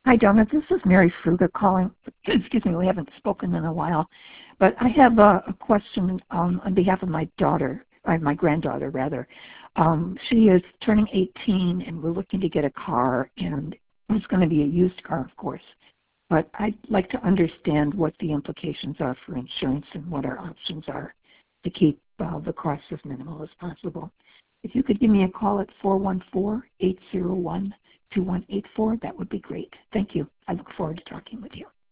Hi, Donna. This is Mary Fruga calling. Excuse me, we haven't spoken in a while. But I have a question on behalf of my daughter, or my granddaughter, rather. She is turning 18, and we're looking to get a car, and it's going to be a used car, of course. But I'd like to understand what the implications are for insurance and what our options are to keep the costs as minimal as possible. If you could give me a call at 414-801-2184, that would be great. Thank you. I look forward to talking with you.